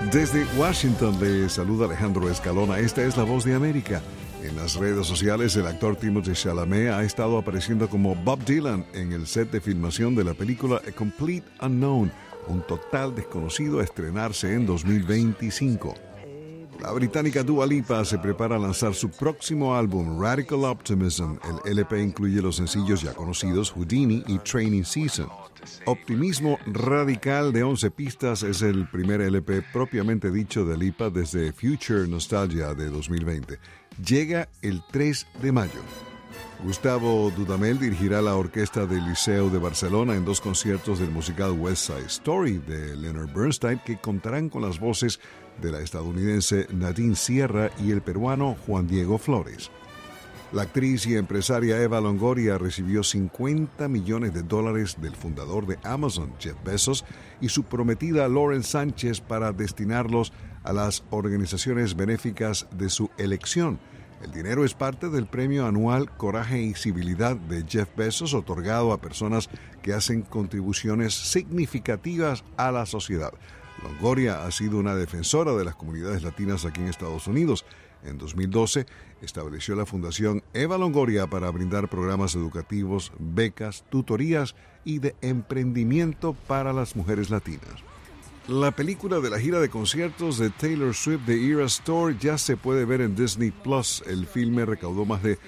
Desde Washington le saluda Alejandro Escalona. Esta es La Voz de América. En las redes sociales, el actor Timothée Chalamet ha estado apareciendo como Bob Dylan en el set de filmación de la película A Complete Unknown, un total desconocido a estrenarse en 2025. La británica Dua Lipa se prepara a lanzar su próximo álbum, Radical Optimism. El LP incluye los sencillos ya conocidos Houdini y Training Season. Optimismo Radical de 11 pistas es el primer LP propiamente dicho de Lipa desde Future Nostalgia de 2020. Llega el 3 de mayo. Gustavo Dudamel dirigirá la orquesta del Liceu de Barcelona en 2 conciertos del musical West Side Story de Leonard Bernstein, que contarán con las voces de la estadounidense Nadine Sierra y el peruano Juan Diego Flores. La actriz y empresaria Eva Longoria recibió $50 millones del fundador de Amazon, Jeff Bezos, y su prometida Lauren Sánchez para destinarlos a las organizaciones benéficas de su elección. El dinero es parte del premio anual Coraje y Civilidad de Jeff Bezos, otorgado a personas que hacen contribuciones significativas a la sociedad. Longoria ha sido una defensora de las comunidades latinas aquí en Estados Unidos. En 2012 estableció la Fundación Eva Longoria para brindar programas educativos, becas, tutorías y de emprendimiento para las mujeres latinas. La película de la gira de conciertos de Taylor Swift The Eras Tour ya se puede ver en Disney Plus. El filme recaudó más de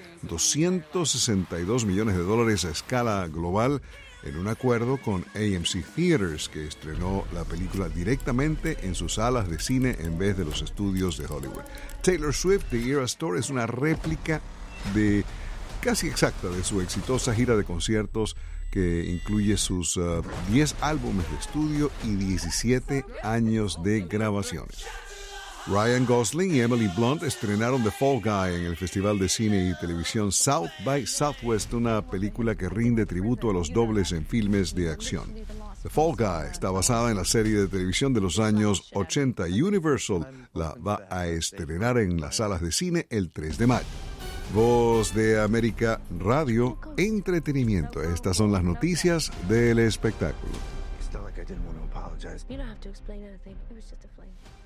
$262 millones a escala global en un acuerdo con AMC Theaters, que estrenó la película directamente en sus salas de cine en vez de los estudios de Hollywood. Taylor Swift The Eras Tour es una réplica casi exacta de su exitosa gira de conciertos que incluye sus 10 álbumes de estudio y 17 años de grabaciones. Ryan Gosling y Emily Blunt estrenaron The Fall Guy en el Festival de Cine y Televisión South by Southwest, una película que rinde tributo a los dobles en filmes de acción. The Fall Guy está basada en la serie de televisión de los años 80 y Universal la va a estrenar en las salas de cine el 3 de mayo. Voz de América Radio, entretenimiento. Estas son las noticias del espectáculo. You don't have to explain anything. It was just a flame.